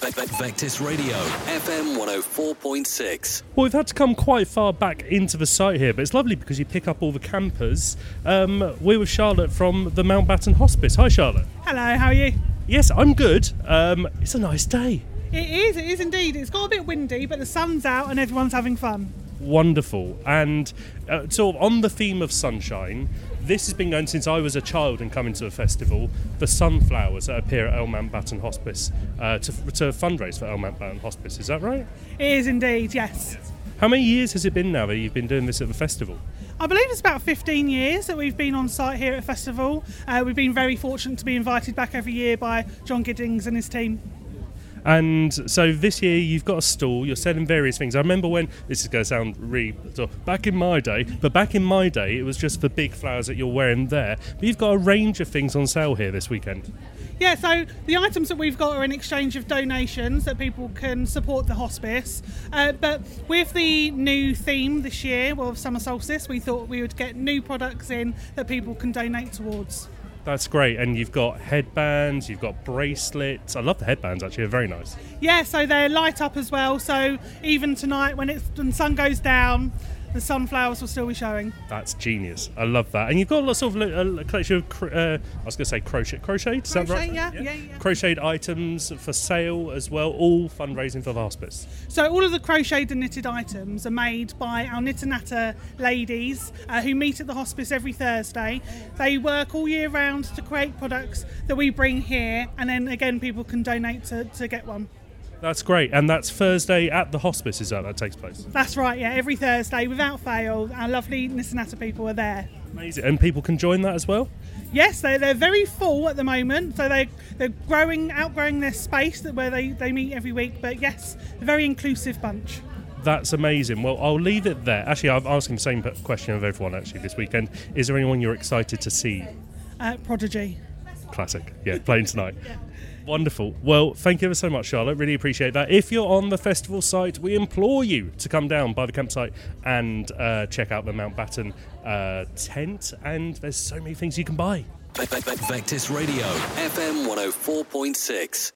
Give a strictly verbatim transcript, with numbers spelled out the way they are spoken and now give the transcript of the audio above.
Vectis Radio, F M one oh four point six. Well, we've had to come quite far back into the site here, but it's lovely because you pick up all the campers. Um, we're with Charlotte from the Mountbatten Hospice. Hi, Charlotte. Hello, how are you? Yes, I'm good. Um, it's a nice day. It is, it is indeed. It's got a bit windy, but the sun's out and everyone's having fun. Wonderful. And uh, sort of on the theme of sunshine, this has been going since I was a child and coming to the festival. The sunflowers that appear at El Mountbatten Hospice uh, to, to fundraise for El Mountbatten Hospice. Is that right? It is indeed, yes. How many years has it been now that you've been doing this at the festival? I believe it's about fifteen years that we've been on site here at the festival. Uh, we've been very fortunate to be invited back every year by John Giddings and his team. And so this year you've got a stall, you're selling various things. I remember when, this is going to sound really, so back in my day, but back in my day it was just the big flowers that you're wearing there. But you've got a range of things on sale here this weekend. Yeah, so the items that we've got are in exchange of donations that people can support the hospice. Uh, but with the new theme this year, well, summer solstice, we thought we would get new products in that people can donate towards. That's great. And you've got headbands, you've got bracelets. I love the headbands, actually. They're very nice. Yeah, so they're light up as well. So even tonight when, it's, when the sun goes down, the sunflowers will still be showing. That's genius. I love that. And you've got lots of a collection of, uh, I was going to say crochet. Crochet? Is that Crochet, right? yeah, yeah, yeah, yeah. Crocheted items for sale as well, all fundraising for the hospice. So all of the crocheted and knitted items are made by our Knit and Natter ladies uh, who meet at the hospice every Thursday. They work all year round to create products that we bring here, and then again people can donate to, to get one. That's great. And that's Thursday at the hospice, is that that takes place? That's right, yeah, every Thursday without fail. Our lovely Knit and Natter people are there. Amazing. And people can join that as well? Yes, they're, they're very full at the moment, so they, they're growing, outgrowing their space where they, they meet every week, but yes, a very inclusive bunch. That's amazing. Well, I'll leave it there. Actually, I'm asking the same question of everyone actually this weekend. Is there anyone you're excited to see? Uh, Prodigy. Classic. Yeah, playing tonight. Yeah. Wonderful. Well, thank you ever so much, Charlotte. Really appreciate that. If you're on the festival site, we implore you to come down by the campsite and uh, check out the Mountbatten uh, tent. And there's so many things you can buy. Vectis Radio, F M one oh four point six.